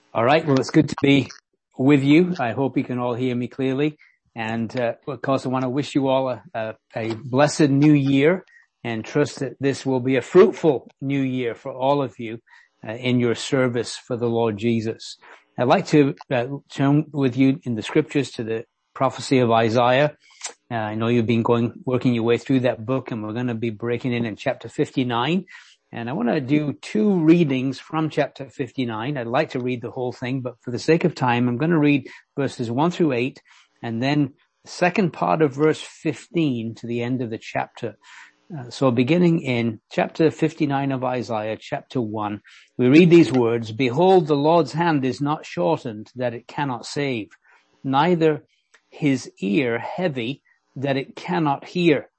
All right. Well, it's good to be with you. I hope you can all hear me clearly. And, of course, I want to wish you all a blessed new year and trust that this will be a fruitful new year for all of you in your service for the Lord Jesus. I'd like to turn with you in the scriptures to the prophecy of Isaiah. I know you've been working your way through that book, and we're going to be breaking in chapter 59. And I want to do two readings from chapter 59. I'd like to read the whole thing, but for the sake of time, I'm going to read verses 1 through 8, and then the second part of verse 15 to the end of the chapter. So beginning in chapter 59 of Isaiah, chapter 1, we read these words, "Behold, the Lord's hand is not shortened that it cannot save, neither his ear heavy that it cannot hear.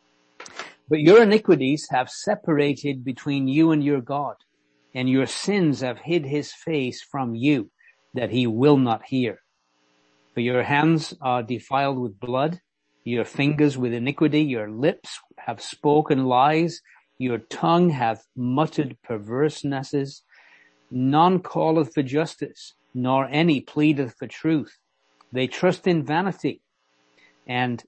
But your iniquities have separated between you and your God, and your sins have hid his face from you, that he will not hear. For your hands are defiled with blood, your fingers with iniquity, your lips have spoken lies, your tongue hath muttered perversenesses. None calleth for justice, nor any pleadeth for truth. They trust in vanity and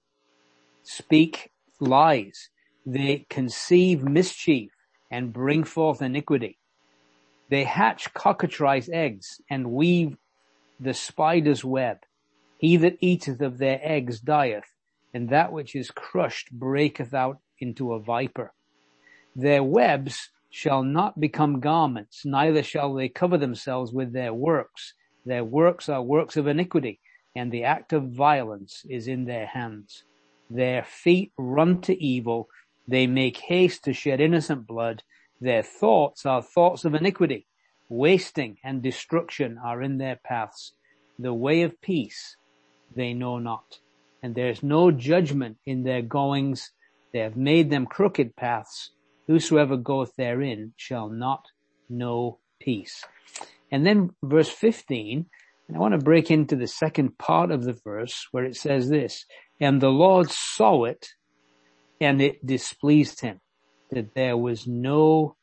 speak lies. They conceive mischief and bring forth iniquity. They hatch cockatrice eggs and weave the spider's web. He that eateth of their eggs dieth, and that which is crushed breaketh out into a viper. Their webs shall not become garments, neither shall they cover themselves with their works. Their works are works of iniquity, and the act of violence is in their hands. Their feet run to evil. They make haste to shed innocent blood. Their thoughts are thoughts of iniquity. Wasting and destruction are in their paths. The way of peace they know not. And there is no judgment in their goings. They have made them crooked paths. Whosoever goeth therein shall not know peace." And then verse 15, and I want to break into the second part of the verse where it says this, "And the Lord saw it, and it displeased him that there was no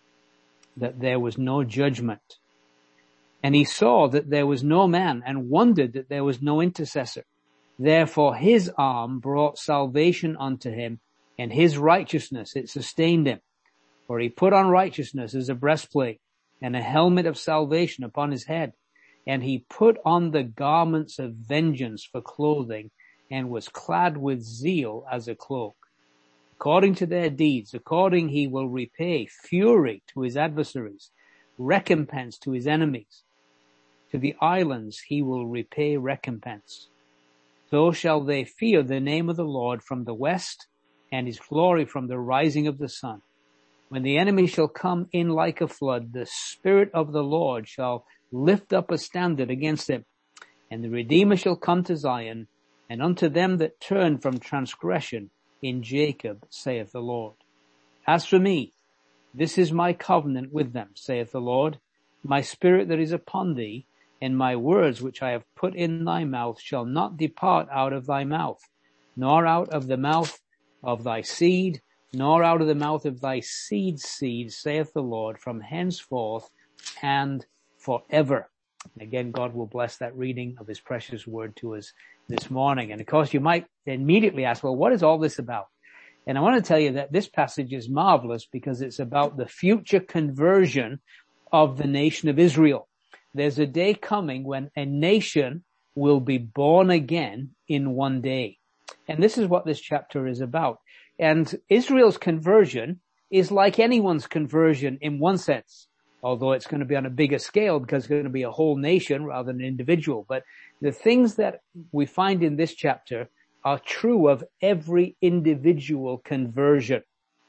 judgment. And he saw that there was no man, and wondered that there was no intercessor. Therefore his arm brought salvation unto him, and his righteousness it sustained him. For he put on righteousness as a breastplate, and a helmet of salvation upon his head. And he put on the garments of vengeance for clothing, and was clad with zeal as a cloak. According to their deeds, according he will repay fury to his adversaries, recompense to his enemies. To the islands he will repay recompense. So shall they fear the name of the Lord from the west, and his glory from the rising of the sun. When the enemy shall come in like a flood, the Spirit of the Lord shall lift up a standard against him. And the Redeemer shall come to Zion, and unto them that turn from transgression in Jacob, saith the Lord. As for me, this is my covenant with them, saith the Lord. My spirit that is upon thee, and my words which I have put in thy mouth shall not depart out of thy mouth, nor out of the mouth of thy seed, nor out of the mouth of thy seed's seed, saith the Lord, from henceforth and forever." Again, God will bless that reading of his precious word to us this morning. And of course, you might immediately ask, well, what is all this about? And I want to tell you that this passage is marvelous because it's about the future conversion of the nation of Israel. There's a day coming when a nation will be born again in one day. And this is what this chapter is about. And Israel's conversion is like anyone's conversion in one sense, although it's going to be on a bigger scale because it's going to be a whole nation rather than an individual. But the things that we find in this chapter are true of every individual conversion.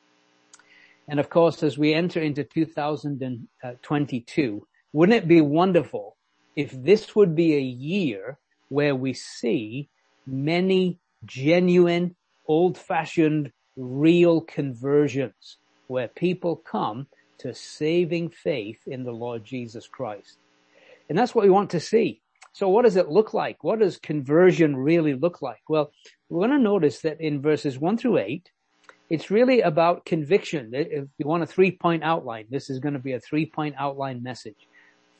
And of course, as we enter into 2022, wouldn't it be wonderful if this would be a year where we see many genuine, old-fashioned, real conversions, where people come to saving faith in the Lord Jesus Christ. And that's what we want to see. So what does it look like? What does conversion really look like? Well, we're going to notice that in verses 1 through 8, it's really about conviction. If you want a 3-point outline, this is going to be a 3-point outline message.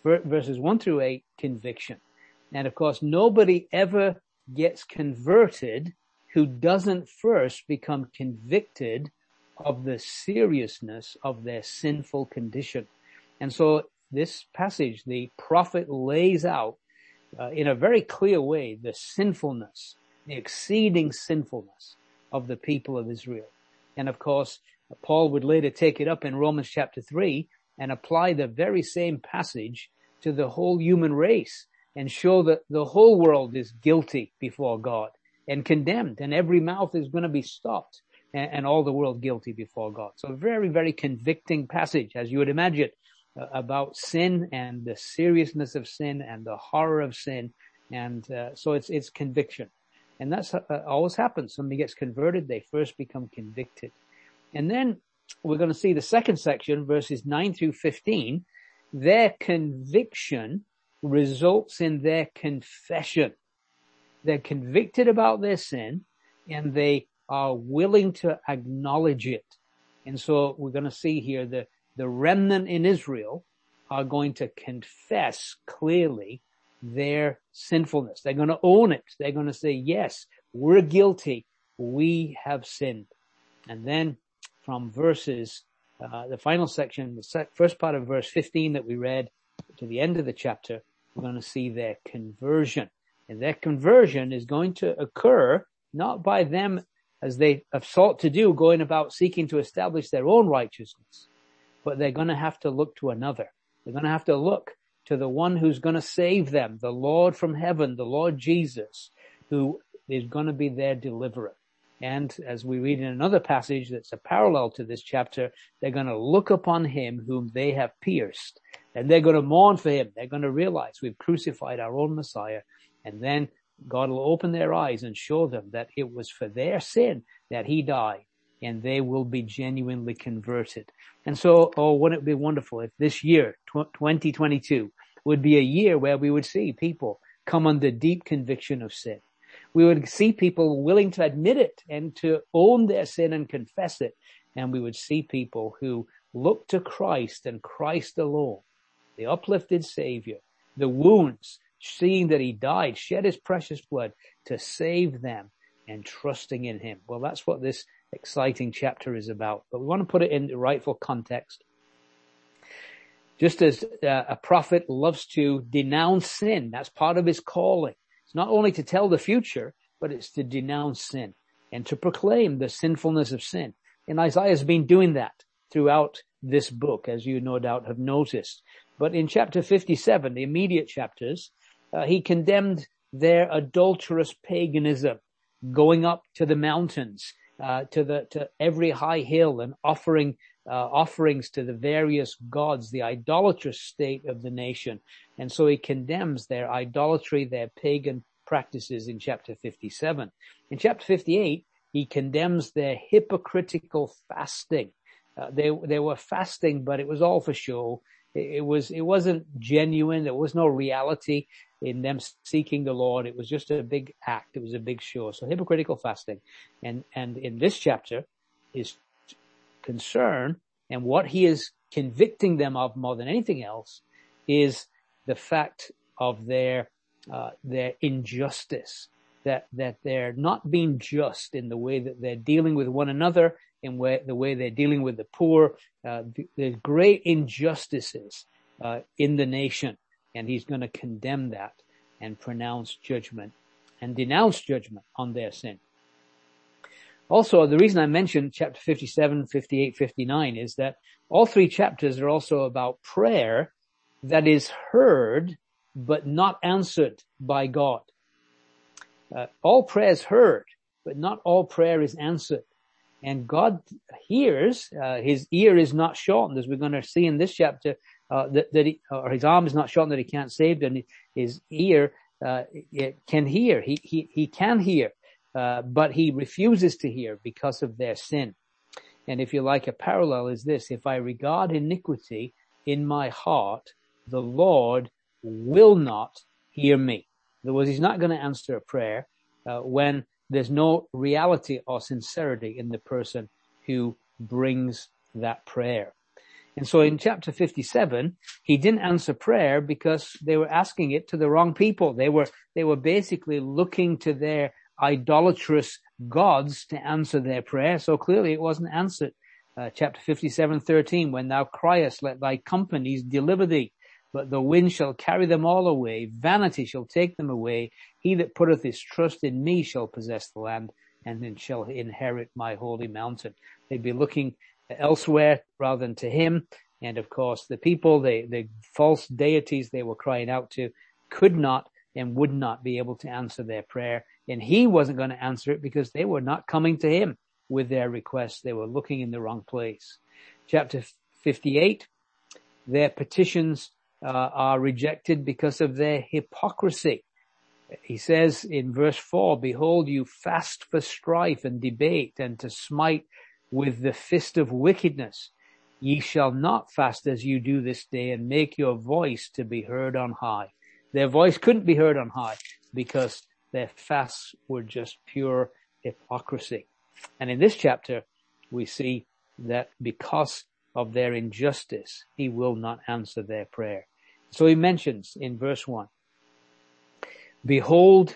verses 1 through 8, conviction. And of course, nobody ever gets converted who doesn't first become convicted of the seriousness of their sinful condition. And so this passage, the prophet lays out in a very clear way the sinfulness, the exceeding sinfulness of the people of Israel. And of course, Paul would later take it up in Romans chapter 3 and apply the very same passage to the whole human race and show that the whole world is guilty before God and condemned, and every mouth is going to be stopped, and all the world guilty before God. So a very, very convicting passage, as you would imagine, about sin and the seriousness of sin and the horror of sin. And so it's conviction. And that's always happens. Somebody gets converted, they first become convicted. And then we're going to see the second section, verses 9 through 15. Their conviction results in their confession. They're convicted about their sin, and they are willing to acknowledge it. And so we're going to see here the remnant in Israel are going to confess clearly their sinfulness. They're going to own it. They're going to say, yes, we're guilty. We have sinned. And then from verses, the final section, the first part of verse 15 that we read to the end of the chapter, we're going to see their conversion. And their conversion is going to occur not by them, as they have sought to do, going about seeking to establish their own righteousness, but they're going to have to look to another. They're going to have to look to the one who's going to save them, the Lord from heaven, the Lord Jesus, who is going to be their deliverer. And as we read in another passage that's a parallel to this chapter, they're going to look upon him whom they have pierced, and they're going to mourn for him. They're going to realize we've crucified our own Messiah. And then God will open their eyes and show them that it was for their sin that he died, and they will be genuinely converted. And so, wouldn't it be wonderful if this year, 2022, would be a year where we would see people come under deep conviction of sin. We would see people willing to admit it and to own their sin and confess it. And we would see people who look to Christ and Christ alone, the uplifted Savior, the wounds, seeing that he died, shed his precious blood to save them, and trusting in him. Well, that's what this exciting chapter is about. But we want to put it in the rightful context. Just as a prophet loves to denounce sin, that's part of his calling. It's not only to tell the future, but it's to denounce sin and to proclaim the sinfulness of sin. And Isaiah's been doing that throughout this book, as you no doubt have noticed. But in chapter 57, the immediate chapters, he condemned their adulterous paganism, going up to the mountains, to every high hill, and offering offerings to the various gods, the idolatrous state of the nation. And so he condemns their idolatry, their pagan practices in chapter 57. In chapter 58, he condemns their hypocritical fasting. They were fasting, but it was all for show. It wasn't genuine. There was no reality in them seeking the Lord. It was just a big act. It was a big show. So hypocritical fasting. And in this chapter, his concern and what he is convicting them of more than anything else is the fact of their injustice, that they're not being just in the way that they're dealing with one another, in the way they're dealing with the poor. There's great injustices in the nation, and he's going to condemn that and pronounce judgment and denounce judgment on their sin. Also, the reason I mentioned chapter 57, 58, 59 is that all three chapters are also about prayer that is heard but not answered by God. All prayer is heard, but not all prayer is answered. And God hears, his ear is not shortened, as we're going to see in this chapter, or his arm is not shortened that he can't save, and his ear can hear. He can hear, but he refuses to hear because of their sin. And if you like, a parallel is this: if I regard iniquity in my heart, the Lord will not hear me. In other words, he's not going to answer a prayer when there's no reality or sincerity in the person who brings that prayer. And so in chapter 57, he didn't answer prayer because they were asking it to the wrong people. They were basically looking to their idolatrous gods to answer their prayer. So clearly it wasn't answered. Chapter 57:13, when thou criest, let thy companies deliver thee, but the wind shall carry them all away. Vanity shall take them away. He that putteth his trust in me shall possess the land, and then shall inherit my holy mountain. They'd be looking elsewhere rather than to him. And of course, the people, the false deities they were crying out to could not and would not be able to answer their prayer. And he wasn't going to answer it because they were not coming to him with their requests. They were looking in the wrong place. Chapter 58, their petitions are rejected because of their hypocrisy. He says in verse 4, behold, you fast for strife and debate and to smite with the fist of wickedness. Ye shall not fast as you do this day and make your voice to be heard on high. Their voice couldn't be heard on high because their fasts were just pure hypocrisy. And in this chapter, we see that because of their injustice, he will not answer their prayer. So he mentions in verse 1, behold,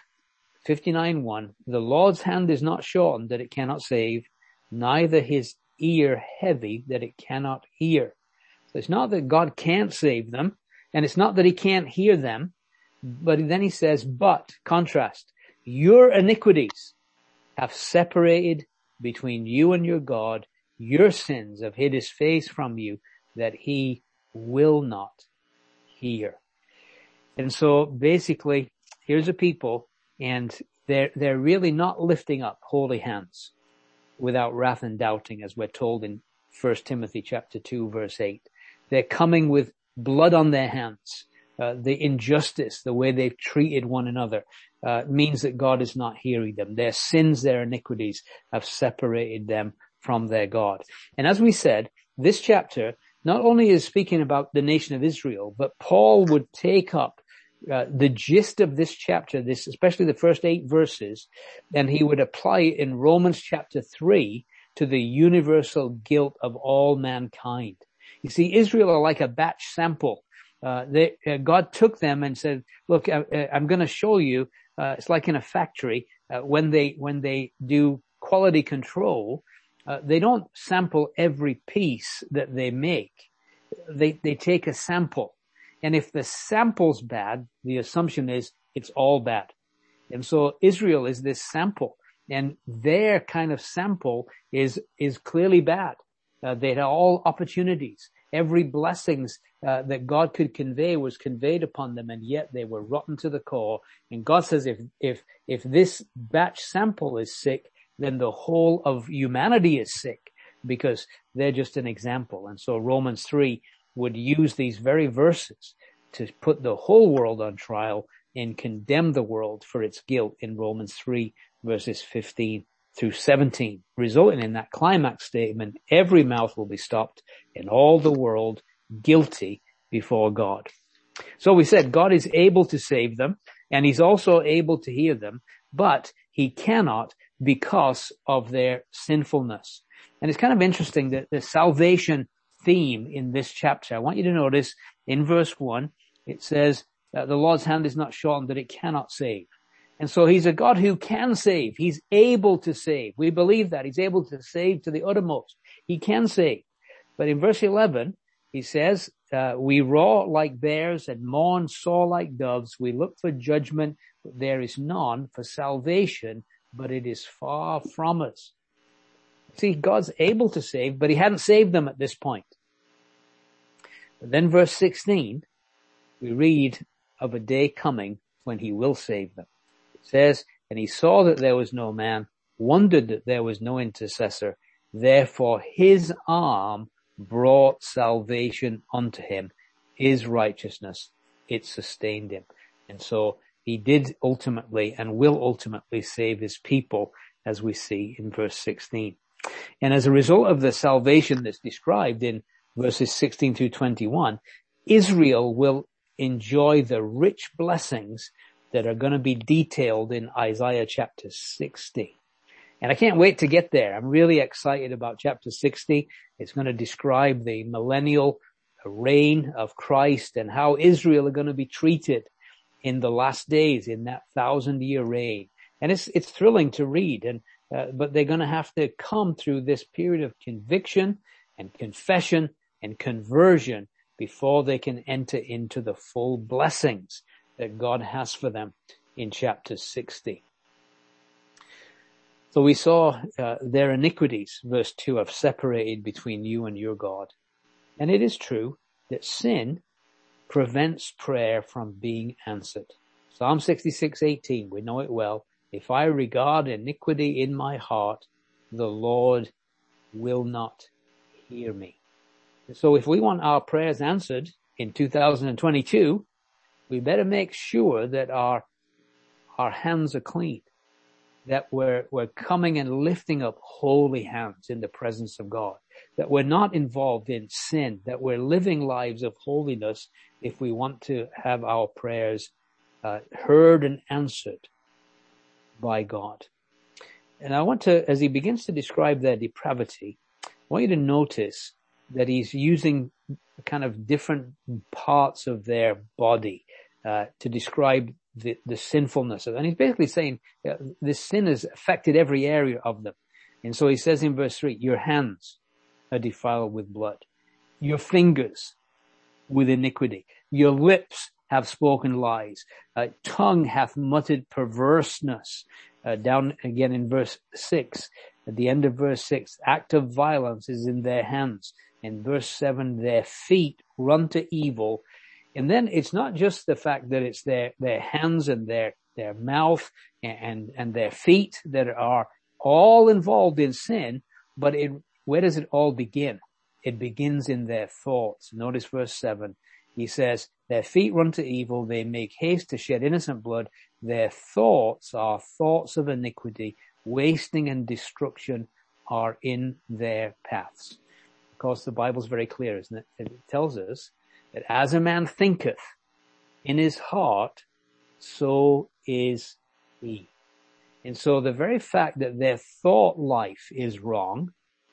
59:1, the Lord's hand is not shortened that it cannot save, neither his ear heavy that it cannot hear. So it's not that God can't save them, and it's not that he can't hear them, but then he says, but, contrast, your iniquities have separated between you and your God. Your sins have hid his face from you, that he will not hear. And so basically, here's a people, and they're really not lifting up holy hands without wrath and doubting, as we're told in 1 Timothy chapter 2, verse 8. They're coming with blood on their hands. The injustice, the way they've treated one another, means that God is not hearing them. Their sins, their iniquities have separated them from their God. And as we said, this chapter not only is speaking about the nation of Israel, but Paul would take up the gist of this chapter, especially the first 8 verses, and he would apply it in Romans chapter 3 to the universal guilt of all mankind. You see, Israel are like a batch sample. God took them and said, look, I'm going to show you, it's like in a factory, when they do quality control, they don't sample every piece that they make. They take a sample. And if the sample's bad, the assumption is it's all bad. And so Israel is this sample, and their kind of sample is clearly bad. They had all opportunities. Every blessings that God could convey was conveyed upon them, and yet they were rotten to the core. And God says, if this batch sample is sick, then the whole of humanity is sick, because they're just an example. And so Romans 3 would use these very verses to put the whole world on trial and condemn the world for its guilt in Romans 3 verses 15 through 17, resulting in that climax statement, every mouth will be stopped and all the world guilty before God. So we said God is able to save them, and he's also able to hear them, but he cannot because of their sinfulness. And it's kind of interesting that the salvation theme in this chapter, I want you to notice in verse 1, it says that the Lord's hand is not shortened that it cannot save. And so he's a God who can save. He's able to save. We believe that. He's able to save to the uttermost. He can save. But in verse 11, he says, we roar like bears and mourn sore like doves. We look for judgment, but there is none, for salvation, but it is far from us. See, God's able to save, but he hadn't saved them at this point. But then verse 16, we read of a day coming when he will save them. It says, and he saw that there was no man, wondered that there was no intercessor. Therefore his arm brought salvation unto him. His righteousness, it sustained him. And so he did ultimately and will ultimately save his people, as we see in verse 16. And as a result of the salvation that's described in verses 16 through 21, Israel will enjoy the rich blessings that are going to be detailed in Isaiah chapter 60. And I can't wait to get there. I'm really excited about chapter 60. It's going to describe the millennial reign of Christ and how Israel are going to be treated in the last days in that 1,000-year reign. And it's thrilling to read. But they're going to have to come through this period of conviction and confession and conversion before they can enter into the full blessings that God has for them in chapter 60. So we saw their iniquities, verse 2, have separated between you and your God. And it is true that sin prevents prayer from being answered. Psalm 66:18, we know it well. If I regard iniquity in my heart, the Lord will not hear me. So if we want our prayers answered in 2022, we better make sure that our hands are clean, that we're coming and lifting up holy hands in the presence of God, that we're not involved in sin, that we're living lives of holiness if we want to have our prayers heard and answered by God. And I want to, as he begins to describe their depravity, I want you to notice that he's using kind of different parts of their body to describe the sinfulness of it. And he's basically saying this sin has affected every area of them. And so he says in verse 3, your hands are defiled with blood, your fingers with iniquity, your lips have spoken lies, tongue hath muttered perverseness. Down again in verse 6, at the end of verse 6, act of violence is in their hands. In verse 7, their feet run to evil. And then it's not just the fact that it's their hands and their mouth and their feet that are all involved in sin, but where does it all begin? It begins in their thoughts. Notice verse 7. He says, their feet run to evil, they make haste to shed innocent blood. Their thoughts are thoughts of iniquity, wasting and destruction are in their paths. Of course, the Bible's very clear, isn't it? It tells us that as a man thinketh in his heart, so is he. And so the very fact that their thought life is wrong,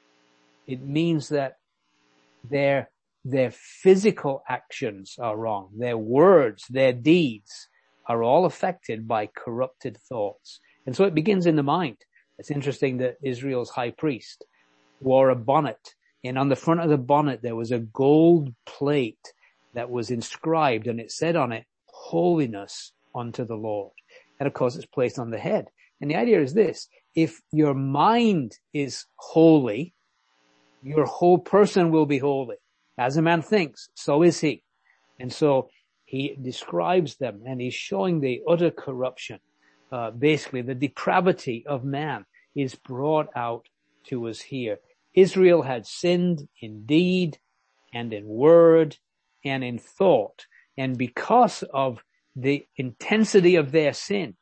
it means that their physical actions are wrong. Their words, their deeds are all affected by corrupted thoughts. And so it begins in the mind. It's interesting that Israel's high priest wore a bonnet, and on the front of the bonnet there was a gold plate that was inscribed, and it said on it, holiness unto the Lord. And of course it's placed on the head. And the idea is this: if your mind is holy, your whole person will be holy. As a man thinks, so is he. And so he describes them, and he's showing the utter corruption. Basically, the depravity of man is brought out to us here. Israel had sinned in deed and in word and in thought. And because of the intensity of their sin,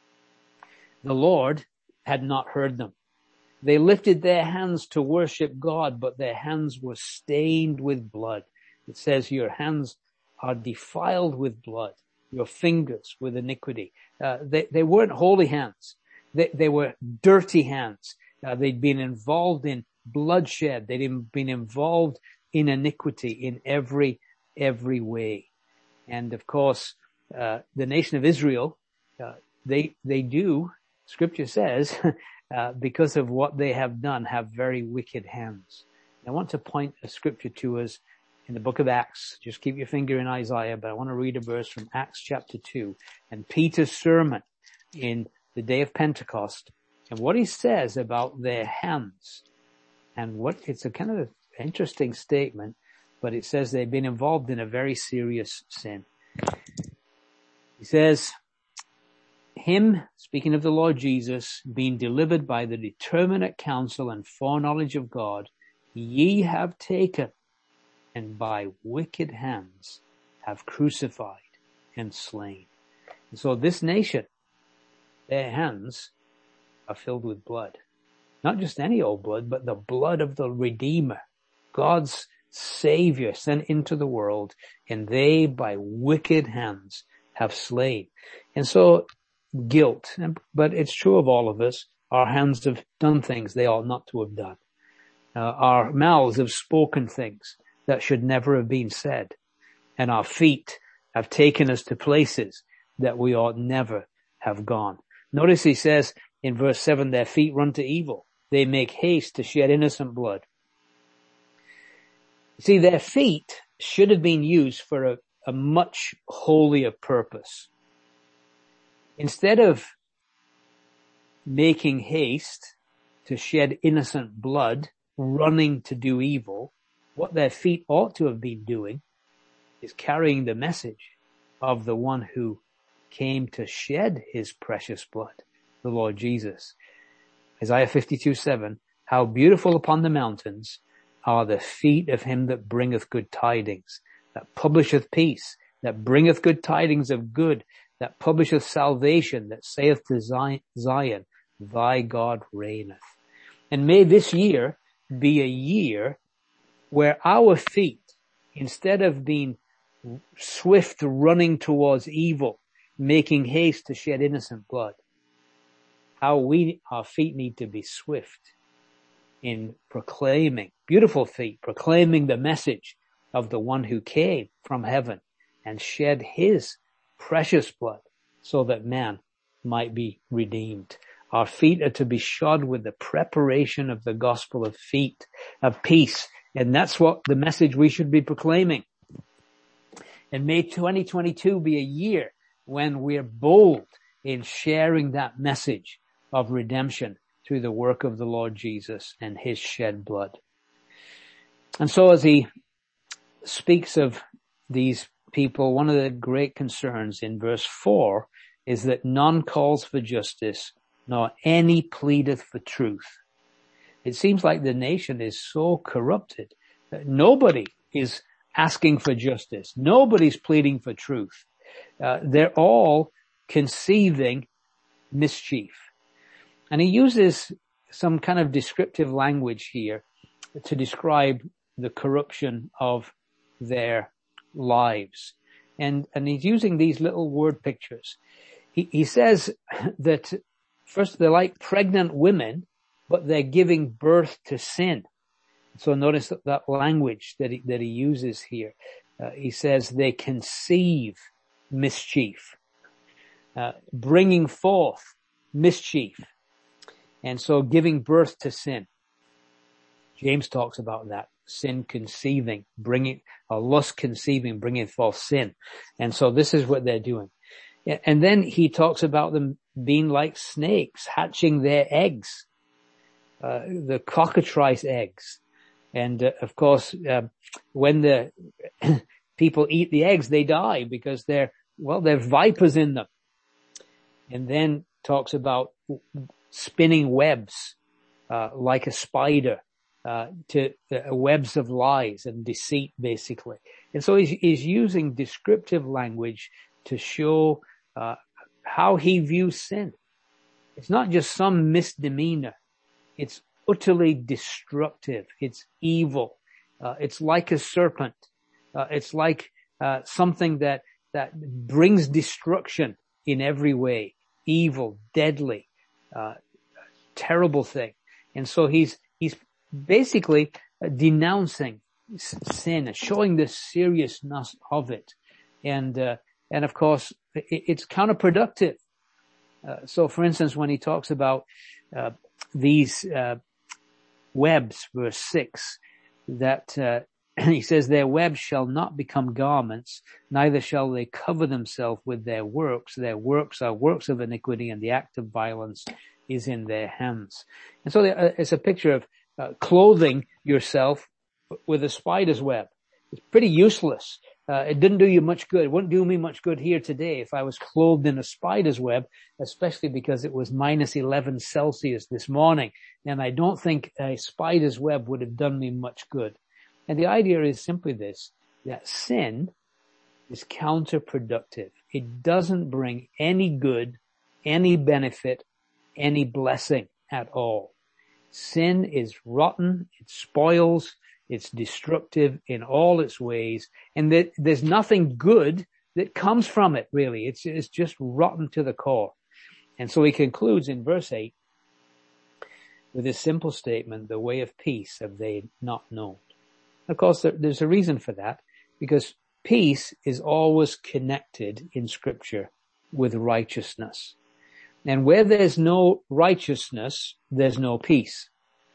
the Lord had not heard them. They lifted their hands to worship God, but their hands were stained with blood. It says your hands are defiled with blood, your fingers with iniquity. They weren't holy hands. They were dirty hands. They'd been involved in bloodshed. They'd been involved in iniquity in every way. And of course, the nation of Israel, they do, Scripture says, because of what they have done, have very wicked hands. I want to point a scripture to us in the book of Acts. Just keep your finger in Isaiah, but I want to read a verse from Acts chapter 2 and Peter's sermon in the day of Pentecost and what he says about their hands. And it's a kind of interesting statement, but it says they've been involved in a very serious sin. He says, him, speaking of the Lord Jesus, being delivered by the determinate counsel and foreknowledge of God, ye have taken, and by wicked hands have crucified and slain. And so this nation, their hands are filled with blood. Not just any old blood, but the blood of the Redeemer, God's Savior sent into the world, and they by wicked hands have slain. And so guilt, but it's true of all of us, Our hands have done things they ought not to have done. Our mouths have spoken things that should never have been said. And our feet have taken us to places that we ought never have gone. Notice he says in verse 7, their feet run to evil. They make haste to shed innocent blood. See, their feet should have been used for a much holier purpose. Instead of making haste to shed innocent blood, running to do evil, what their feet ought to have been doing is carrying the message of the one who came to shed his precious blood, the Lord Jesus. Isaiah 52:7, how beautiful upon the mountains are the feet of him that bringeth good tidings, that publisheth peace, that bringeth good tidings of good, that publisheth salvation, that saith to Zion, thy God reigneth. And may this year be a year where our feet, instead of being swift running towards evil, making haste to shed innocent blood, our feet need to be swift in proclaiming, beautiful feet, proclaiming the message of the one who came from heaven and shed his precious blood so that man might be redeemed. Our feet are to be shod with the preparation of the gospel of peace. And that's what the message we should be proclaiming. And may 2022 be a year when we're bold in sharing that message of redemption through the work of the Lord Jesus and his shed blood. And so as he speaks of these people, one of the great concerns in verse 4 is that none calls for justice, nor any pleadeth for truth. It seems like the nation is so corrupted that nobody is asking for justice. Nobody's pleading for truth. They're all conceiving mischief. And he uses some kind of descriptive language here to describe the corruption of their lives. And he's using these little word pictures. He says that first they're like pregnant women, but they're giving birth to sin. So notice that language that he uses here. He says they conceive mischief, bringing forth mischief. And so giving birth to sin. James talks about that. Sin conceiving, lust conceiving, bringing forth sin. And so this is what they're doing. And then he talks about them being like snakes, hatching their eggs, the cockatrice eggs. And of course, when the people eat the eggs, they die because they're vipers in them. And then talks about spinning webs, like a spider, to webs of lies and deceit, basically. And so he's using descriptive language to show how he views sin. It's not just some misdemeanor. It's utterly destructive. It's evil. It's like a serpent. It's like something that brings destruction in every way. Evil, deadly, terrible thing. And so he's basically denouncing sin and showing the seriousness of it. And of course, it's counterproductive. So for instance, when he talks about these webs, verse 6, that he says, their webs shall not become garments, neither shall they cover themselves with their works. Their works are works of iniquity, and the act of violence is in their hands. And so it's a picture of clothing yourself with a spider's web. It's pretty useless. It didn't do you much good. It wouldn't do me much good here today if I was clothed in a spider's web, especially because it was minus 11 Celsius this morning. And I don't think a spider's web would have done me much good. And the idea is simply this, that sin is counterproductive. It doesn't bring any good, any benefit, any blessing at all. Sin is rotten, it spoils, it's destructive in all its ways, and there's nothing good that comes from it, really. It's just rotten to the core. And so he concludes in verse 8, with this simple statement, the way of peace have they not known. Of course, there's a reason for that, because peace is always connected in Scripture with righteousness. And where there's no righteousness, there's no peace.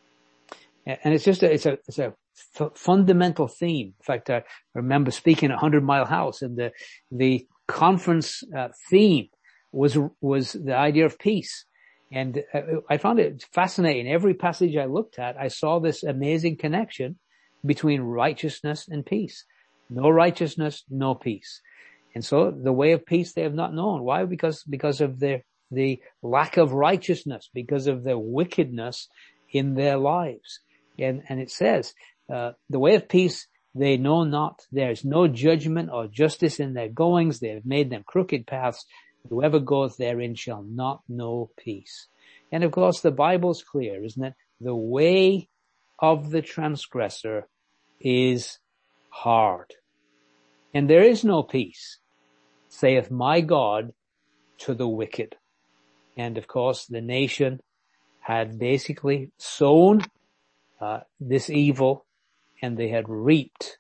And it's just it's a fundamental theme. In fact, I remember speaking at 100 Mile House, and the conference theme was the idea of peace. And I found it fascinating. Every passage I looked at, I saw this amazing connection between righteousness and peace. No righteousness, no peace. And so the way of peace they have not known. Why? Because of the lack of righteousness, because of the wickedness in their lives. And it says, the way of peace they know not. There is no judgment or justice in their goings. They have made them crooked paths. Whoever goeth therein shall not know peace. And of course, the Bible's clear, isn't it? The way of the transgressor is hard. And there is no peace, saith my God, to the wicked. And of course, the nation had basically sown this evil, and they had reaped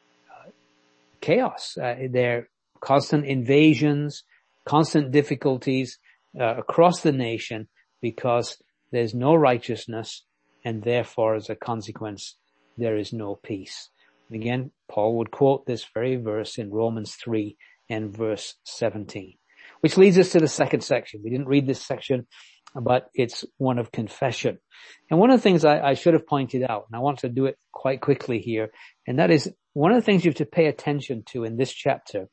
chaos. Their constant invasions, constant difficulties across the nation, because there's no righteousness, and therefore, as a consequence, there is no peace. Again, Paul would quote this very verse in Romans 3 and verse 17, which leads us to the second section. We didn't read this section, but it's one of confession. And one of the things I should have pointed out, and I want to do it quite quickly here, and that is one of the things you have to pay attention to in this chapter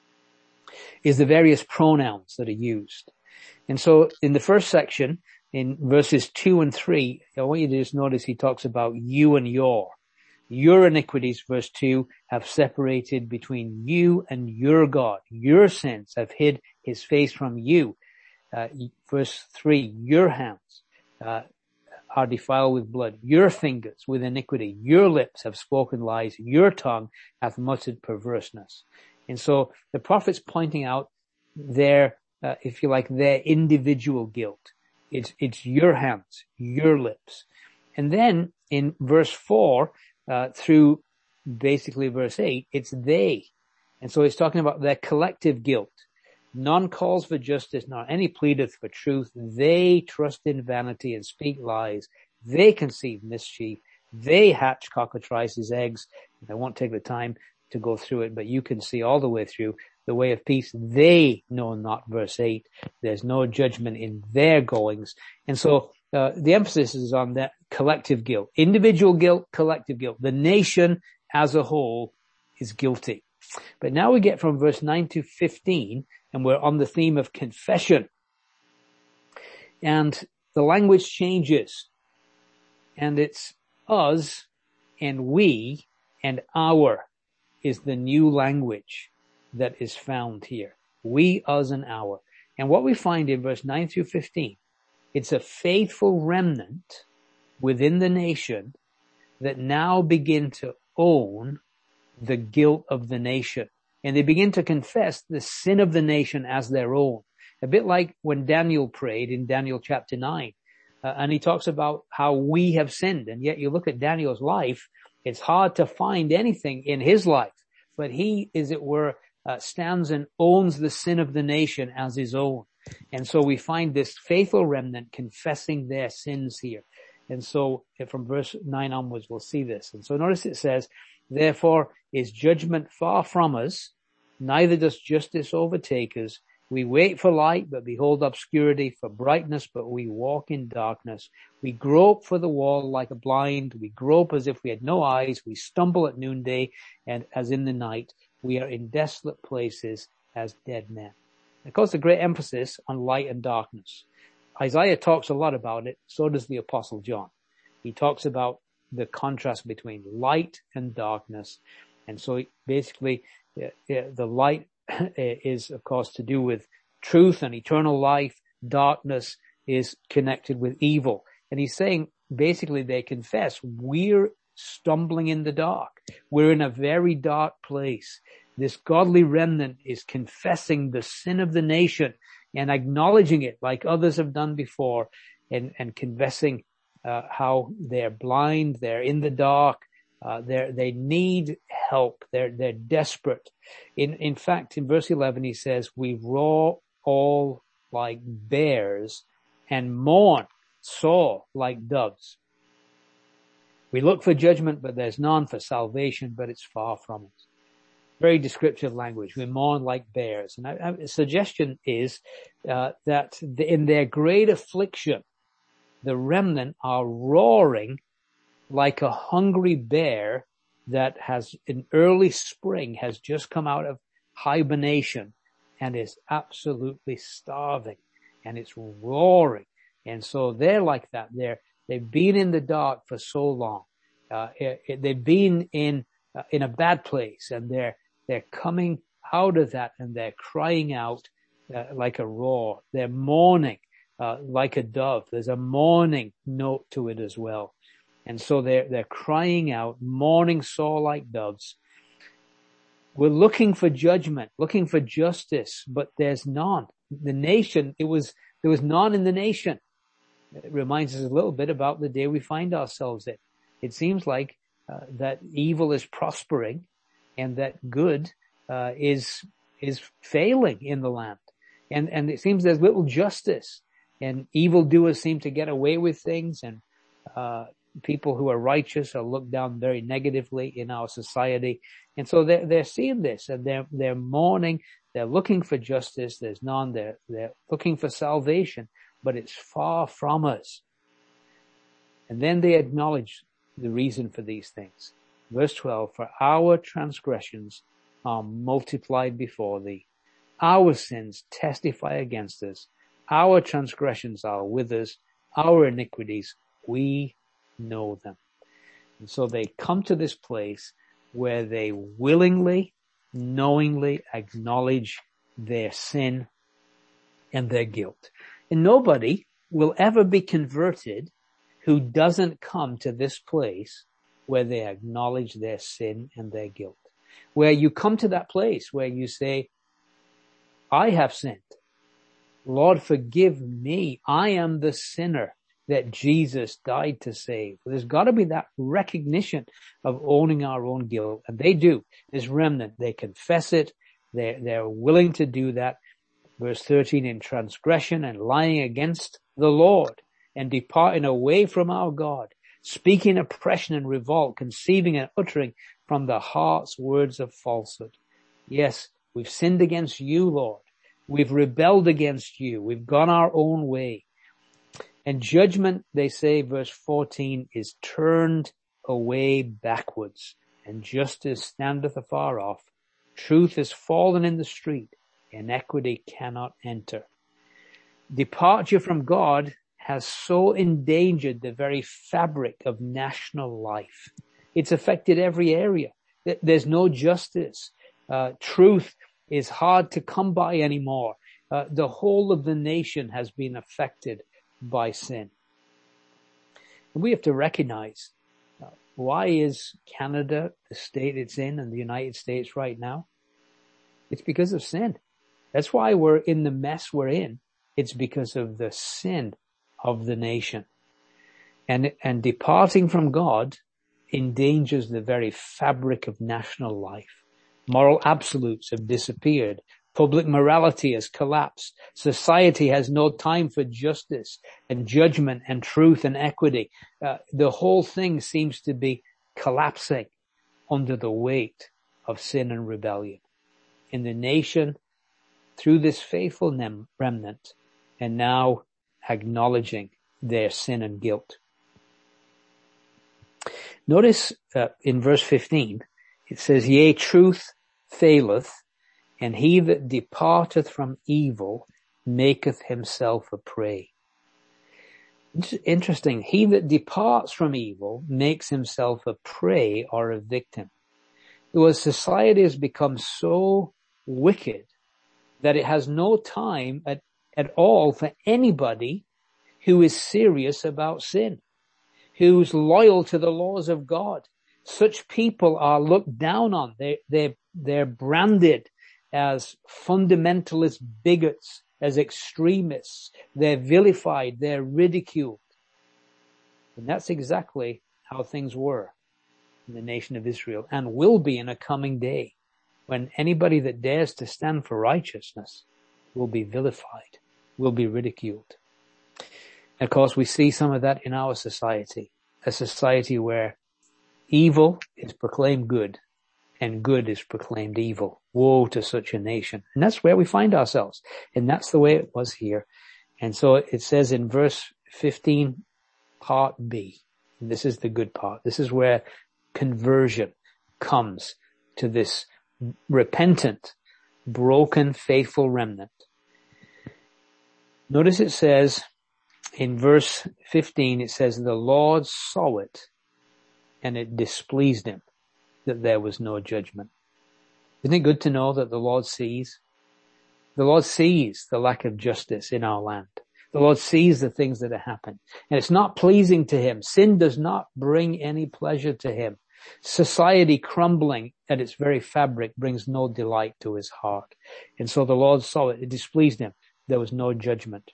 is the various pronouns that are used. And so in the first section, in verses 2 and 3, I want you to just notice he talks about you and your. Your iniquities, verse 2, have separated between you and your God. Your sins have hid his face from you. Verse 3, your hands are defiled with blood. Your fingers with iniquity. Your lips have spoken lies. Your tongue hath muttered perverseness. And so the prophet's pointing out their, if you like, their individual guilt. It's your hands, your lips. And then in verse 4, through basically verse 8, it's they. And so he's talking about their collective guilt. None calls for justice, nor any pleadeth for truth. They trust in vanity and speak lies. They conceive mischief. They hatch cockatrices' eggs. And I won't take the time to go through it, but you can see all the way through the way of peace. They know not, verse 8. There's no judgment in their goings. And so the emphasis is on that collective guilt. Individual guilt, collective guilt. The nation as a whole is guilty. But now we get from verse 9 to 15, and we're on the theme of confession. And the language changes. And it's us and we and our is the new language that is found here. We, us, and our. And what we find in verse 9 through 15, it's a faithful remnant within the nation that now begin to own the guilt of the nation. And they begin to confess the sin of the nation as their own. A bit like when Daniel prayed in Daniel chapter 9. And he talks about how we have sinned. And yet you look at Daniel's life, it's hard to find anything in his life. But he, as it were, stands and owns the sin of the nation as his own. And so we find this faithful remnant confessing their sins here. And so from verse 9 onwards, we'll see this. And so notice it says, therefore is judgment far from us, neither does justice overtake us. We wait for light, but behold obscurity, for brightness, but we walk in darkness. We grope for the wall like a blind. We grope as if we had no eyes. We stumble at noonday, and as in the night, we are in desolate places as dead men. Of course, a great emphasis on light and darkness. Isaiah talks a lot about it. So does the Apostle John. He talks about the contrast between light and darkness. And so basically, the light is, of course, to do with truth and eternal life. Darkness is connected with evil. And he's saying, basically, they confess, we're stumbling in the dark. We're in a very dark place. This godly remnant is confessing the sin of the nation and acknowledging it like others have done before, and confessing how they're blind, they're in the dark, they need help, they're desperate. In fact, in verse 11, he says, we roar all like bears and mourn sore like doves. We look for judgment, but there's none, for salvation, but it's far from us. Very descriptive language. We mourn like bears. And a suggestion is that in their great affliction, the remnant are roaring like a hungry bear that has, in early spring, has just come out of hibernation and is absolutely starving, and it's roaring. And so they're like that. They've been in the dark for so long. They've been in a bad place, and they're coming out of that, and they're crying out like a roar. They're mourning like a dove. There's a mourning note to it as well. And so they're crying out, mourning sore like doves. We're looking for judgment, looking for justice, but there's none. The nation, there was none in the nation. It reminds us a little bit about the day we find ourselves in. It seems like that evil is prospering and that good is failing in the land. And it seems there's little justice, and evildoers seem to get away with things, and people who are righteous are looked down very negatively in our society. And so they're seeing this, and they're mourning. They're looking for justice. There's none. They're looking for salvation, but it's far from us. And then they acknowledge the reason for these things. Verse 12, for our transgressions are multiplied before thee. Our sins testify against us. Our transgressions are with us. Our iniquities, we know them. And so they come to this place where they willingly, knowingly acknowledge their sin and their guilt. And nobody will ever be converted who doesn't come to this place where they acknowledge their sin and their guilt. Where you come to that place where you say, I have sinned. Lord, forgive me. I am the sinner that Jesus died to save. There's got to be that recognition of owning our own guilt. And they do. This remnant, they confess it. They're willing to do that. Verse 13, in transgression and lying against the Lord and departing away from our God, speaking oppression and revolt, conceiving and uttering from the heart's words of falsehood. Yes, we've sinned against you, Lord. We've rebelled against you. We've gone our own way. And judgment, they say, verse 14, is turned away backwards, and justice standeth afar off. Truth is fallen in the street, inequity cannot enter. Departure from God has so endangered the very fabric of national life. It's affected every area. There's no justice. Truth is hard to come by anymore. The whole of the nation has been affected by sin. And we have to recognize, why is Canada the state it's in, and the United States right now? It's because of sin. That's why we're in the mess we're in. It's because of the sin of the nation. And departing from God endangers the very fabric of national life. Moral absolutes have disappeared. Public morality has collapsed. Society has no time for justice and judgment and truth and equity. The whole thing seems to be collapsing under the weight of sin and rebellion. In the nation, through this faithful remnant, and now acknowledging their sin and guilt. Notice in verse 15, it says, yea, truth faileth, and he that departeth from evil maketh himself a prey. It's interesting. He that departs from evil makes himself a prey or a victim. Because society has become so wicked that it has no time at all for anybody who is serious about sin, who's loyal to the laws of God. Such people are looked down on. They're branded as fundamentalist bigots, as extremists. They're vilified. They're ridiculed. And that's exactly how things were in the nation of Israel, and will be in a coming day, when anybody that dares to stand for righteousness will be vilified, will be ridiculed. And of course, we see some of that in our society, a society where evil is proclaimed good and good is proclaimed evil. Woe to such a nation. And that's where we find ourselves. And that's the way it was here. And so it says in verse 15, part B, and this is the good part. This is where conversion comes to this repentant, broken, faithful remnant. Notice it says in verse 15, it says, the Lord saw it and it displeased him that there was no judgment. Isn't it good to know that the Lord sees? The Lord sees the lack of justice in our land. The Lord sees the things that have happened. And it's not pleasing to him. Sin does not bring any pleasure to him. Society crumbling at its very fabric brings no delight to his heart. And so the Lord saw it. It displeased him. There was no judgment.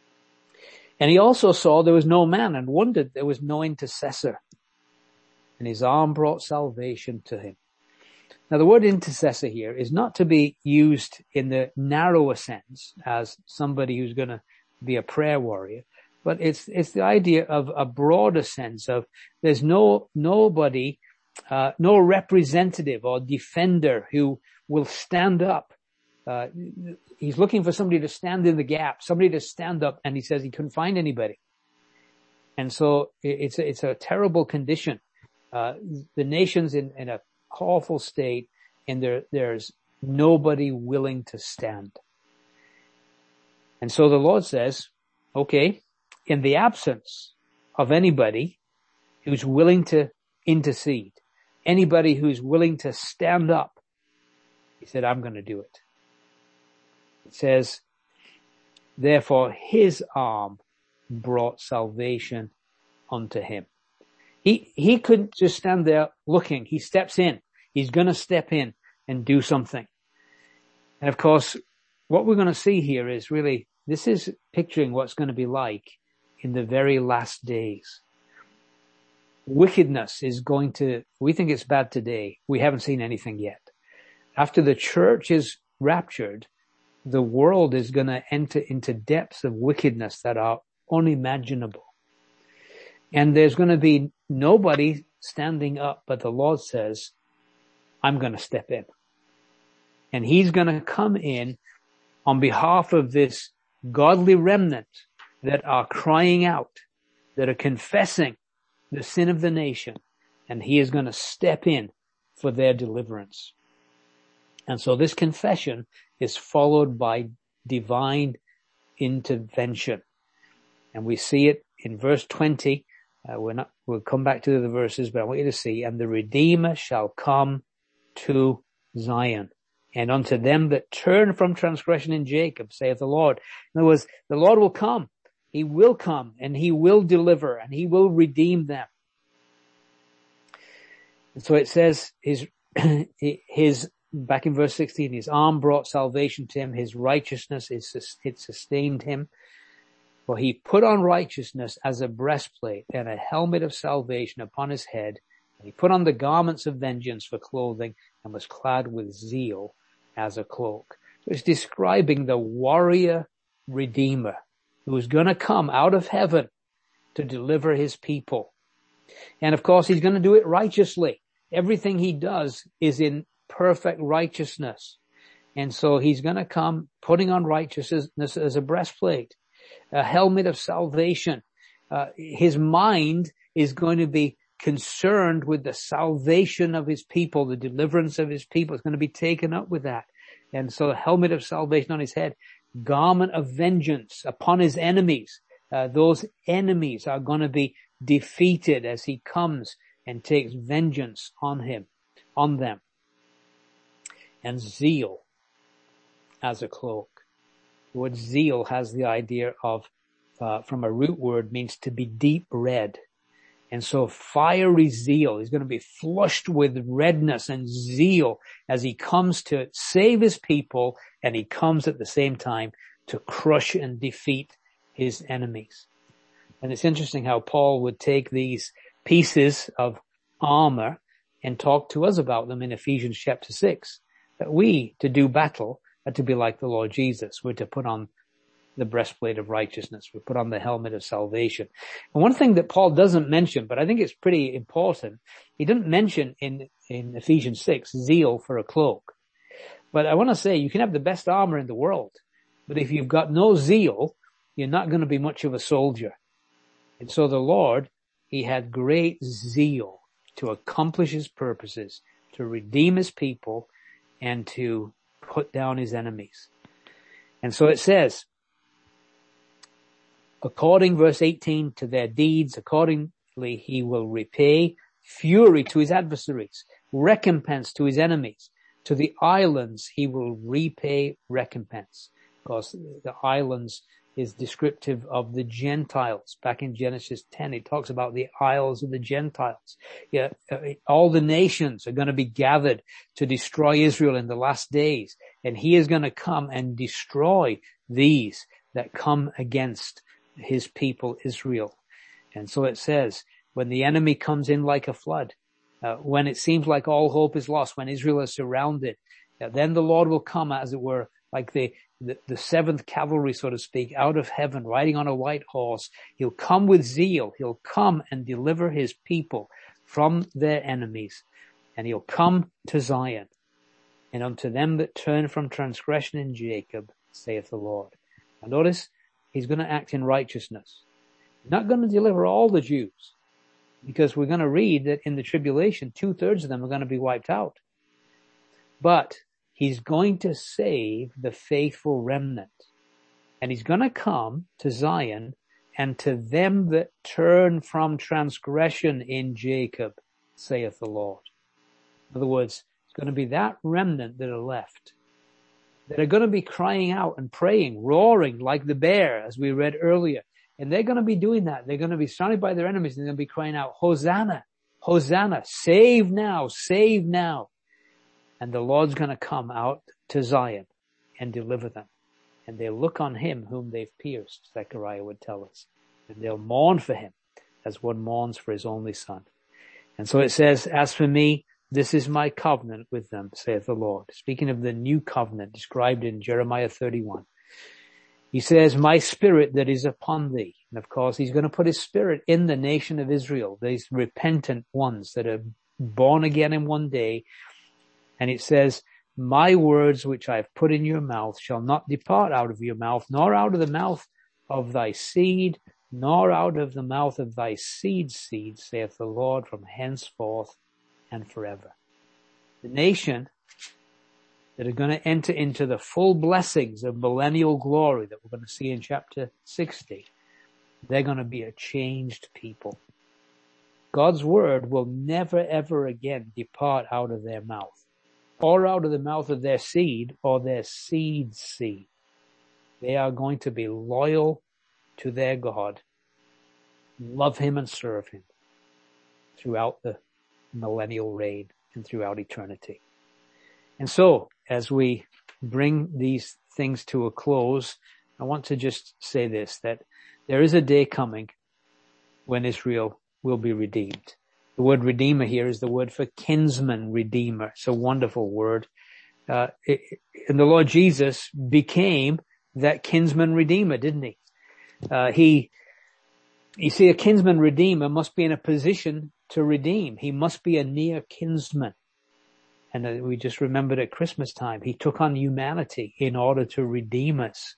And he also saw there was no man, and wondered there was no intercessor. And his arm brought salvation to him. Now the word intercessor here is not to be used in the narrower sense as somebody who's going to be a prayer warrior, but it's the idea of a broader sense of there's nobody, no representative or defender who will stand up. He's looking for somebody to stand in the gap, somebody to stand up, and he says he couldn't find anybody. And so it's a terrible condition. The nation's in a awful state, and there's nobody willing to stand. And so the Lord says, okay, in the absence of anybody who's willing to intercede, anybody who's willing to stand up, he said, I'm going to do it. It says, therefore his arm brought salvation unto him. He couldn't just stand there looking. He steps in. He's going to step in and do something. And of course, what we're going to see here is really, this is picturing what's going to be like in the very last days. Wickedness is going to, we think it's bad today. We haven't seen anything yet. After the church is raptured, the world is going to enter into depths of wickedness that are unimaginable. And there's going to be nobody standing up, but the Lord says, I'm going to step in. And he's going to come in on behalf of this godly remnant that are crying out, that are confessing the sin of the nation. And he is going to step in for their deliverance. And so this confession is followed by divine intervention. And we see it in verse 20. We'll come back to the verses, but I want you to see, and the Redeemer shall come to Zion, and unto them that turn from transgression in Jacob, saith the Lord. In other words, the Lord will come. He will come, and he will deliver, and he will redeem them. And so it says, his back in verse 16, his arm brought salvation to him, his righteousness, it sustained him. For he put on righteousness as a breastplate and a helmet of salvation upon his head. And he put on the garments of vengeance for clothing and was clad with zeal as a cloak. So it's describing the warrior redeemer who is going to come out of heaven to deliver his people. And of course, he's going to do it righteously. Everything he does is in perfect righteousness. And so he's going to come putting on righteousness as a breastplate, a helmet of salvation. His mind is going to be concerned with the salvation of his people, the deliverance of his people. It's going to be taken up with that. And so a helmet of salvation on his head, garment of vengeance upon his enemies. Those enemies are going to be defeated as he comes and takes vengeance on them. And zeal as a cloak. The word zeal has the idea of, from a root word, means to be deep red. And so fiery zeal, he's going to be flushed with redness and zeal as he comes to save his people, and he comes at the same time to crush and defeat his enemies. And it's interesting how Paul would take these pieces of armor and talk to us about them in Ephesians chapter 6. That we, to do battle, are to be like the Lord Jesus. We're to put on the breastplate of righteousness. We put on the helmet of salvation. And one thing that Paul doesn't mention, but I think it's pretty important, he didn't mention in Ephesians 6, zeal for a cloak. But I want to say you can have the best armor in the world, but if you've got no zeal, you're not going to be much of a soldier. And so the Lord, he had great zeal to accomplish his purposes, to redeem his people, and to put down his enemies. And so it says, according, verse 18, to their deeds, accordingly he will repay fury to his adversaries, recompense to his enemies. To the islands he will repay recompense. Because the islands is descriptive of the Gentiles. Back in Genesis 10, it talks about the isles of the Gentiles. Yeah, all the nations are going to be gathered to destroy Israel in the last days. And he is going to come and destroy these that come against his people Israel. And so it says, when the enemy comes in like a flood, when it seems like all hope is lost, when Israel is surrounded, then the Lord will come, as it were, like the seventh cavalry, so to speak, out of heaven, riding on a white horse. He'll come with zeal. He'll come and deliver his people from their enemies. And he'll come to Zion. And unto them that turn from transgression in Jacob, saith the Lord. Now notice, he's going to act in righteousness. He's not going to deliver all the Jews, because we're going to read that in the tribulation, 2/3 of them are going to be wiped out. But he's going to save the faithful remnant. And he's going to come to Zion and to them that turn from transgression in Jacob, saith the Lord. In other words, it's going to be that remnant that are left, that are going to be crying out and praying, roaring like the bear, as we read earlier. And they're going to be doing that. They're going to be surrounded by their enemies, and they're going to be crying out, Hosanna, Hosanna, save now, save now. And the Lord's going to come out to Zion and deliver them. And they'll look on him whom they've pierced, Zechariah would tell us. And they'll mourn for him as one mourns for his only son. And so it says, as for me, this is my covenant with them, saith the Lord. Speaking of the new covenant described in Jeremiah 31. He says, my spirit that is upon thee. And of course, he's going to put his spirit in the nation of Israel, these repentant ones that are born again in one day. And it says, my words which I have put in your mouth shall not depart out of your mouth, nor out of the mouth of thy seed, nor out of the mouth of thy seed's seed, saith the Lord, from henceforth and forever. The nation that are going to enter into the full blessings of millennial glory that we're going to see in chapter 60, they're going to be a changed people. God's word will never ever again depart out of their mouth, or out of the mouth of their seed or their seed's seed. They are going to be loyal to their God, love him and serve him throughout the millennial reign and throughout eternity. And so, as we bring these things to a close, I want to just say this, that there is a day coming when Israel will be redeemed. The word redeemer here is the word for kinsman redeemer. It's a wonderful word. And the Lord Jesus became that kinsman redeemer, didn't he? You see, a kinsman redeemer must be in a position to redeem. He must be a near kinsman. And we just remembered at Christmas time, he took on humanity in order to redeem us.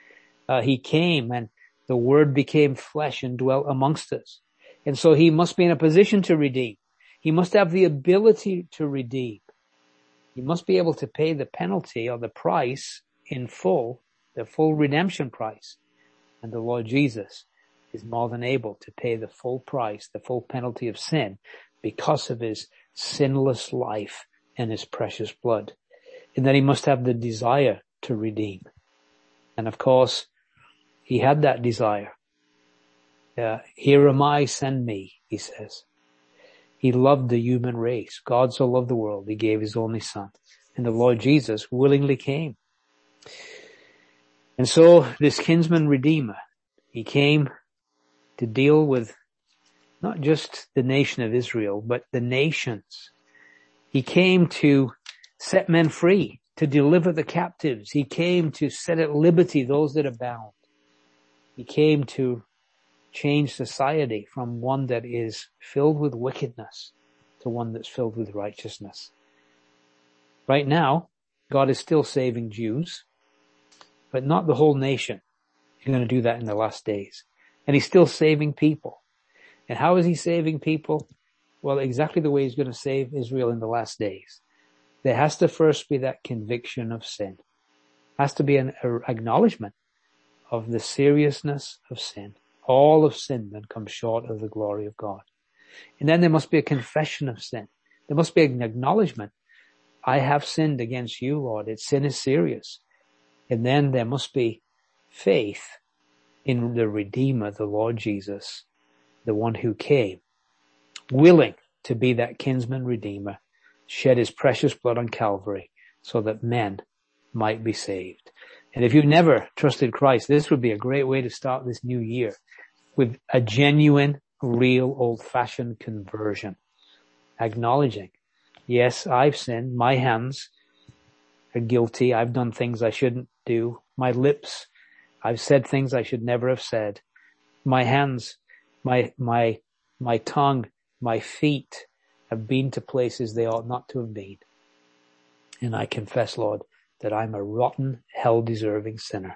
He came and the word became flesh and dwelt amongst us. And so he must be in a position to redeem. He must have the ability to redeem. He must be able to pay the penalty or the price in full, the full redemption price. And the Lord Jesus is more than able to pay the full price, the full penalty of sin, because of his sinless life and his precious blood. And then he must have the desire to redeem. And of course, he had that desire. Here am I, send me, he says. He loved the human race. God so loved the world, he gave his only son. And the Lord Jesus willingly came. And so this kinsman redeemer, he came to deal with not just the nation of Israel, but the nations. He came to set men free, to deliver the captives. He came to set at liberty those that are bound. He came to change society from one that is filled with wickedness to one that's filled with righteousness. Right now, God is still saving Jews, but not the whole nation. He's going to do that in the last days. And he's still saving people. And how is he saving people? Well, exactly the way he's going to save Israel in the last days. There has to first be that conviction of sin. Has to be an acknowledgement of the seriousness of sin. All of sin then comes short of the glory of God. And then there must be a confession of sin. There must be an acknowledgement. I have sinned against you, Lord. Sin is serious. And then there must be faith in the Redeemer, the Lord Jesus, the one who came, willing to be that kinsman redeemer, shed his precious blood on Calvary so that men might be saved. And if you've never trusted Christ, this would be a great way to start this new year with a genuine, real, old-fashioned conversion. Acknowledging, yes, I've sinned. My hands are guilty. I've done things I shouldn't do. My lips, I've said things I should never have said. My hands, my tongue, my feet have been to places they ought not to have been. And I confess, Lord, that I'm a rotten, hell-deserving sinner.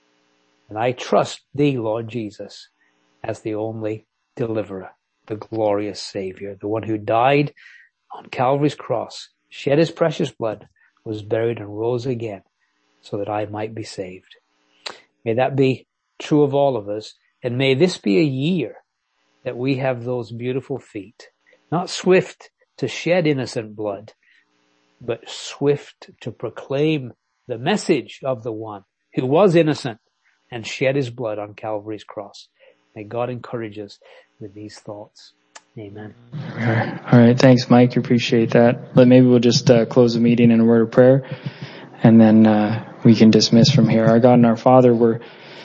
And I trust thee, Lord Jesus, as the only deliverer, the glorious Savior, the one who died on Calvary's cross, shed his precious blood, was buried and rose again so that I might be saved. May that be true of all of us. And may this be a year that we have those beautiful feet, not swift to shed innocent blood, but swift to proclaim the message of the one who was innocent and shed his blood on Calvary's cross. May God encourage us with these thoughts. Amen. All right. Thanks, Mike. Appreciate that. Maybe we'll just close the meeting in a word of prayer, and then we can dismiss from here. Our God and our Father, we're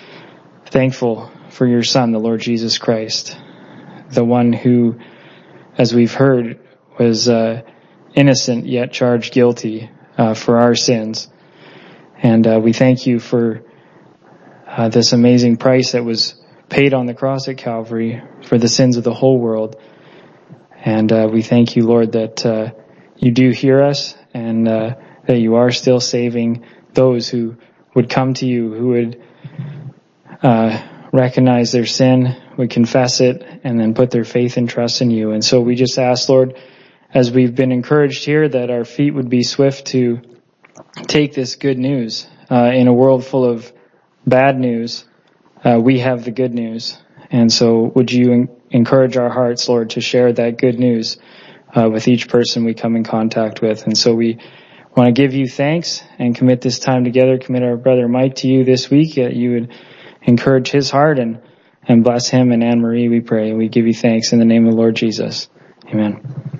thankful for your Son, the Lord Jesus Christ, the one who, as we've heard, was innocent yet charged guilty for our sins. And we thank you for this amazing price that was paid on the cross at Calvary for the sins of the whole world. And we thank you, Lord, that you do hear us, and that you are still saving those who would come to you, who would recognize their sin, would confess it, and then put their faith and trust in you. And so we just ask, Lord, as we've been encouraged here, that our feet would be swift to take this good news. In a world full of bad news, we have the good news. And so would you encourage our hearts, Lord, to share that good news with each person we come in contact with. And so we want to give you thanks and commit this time together, commit our brother Mike to you this week, that you would encourage his heart and bless him and Anne-Marie, we pray. We give you thanks in the name of the Lord Jesus. Amen.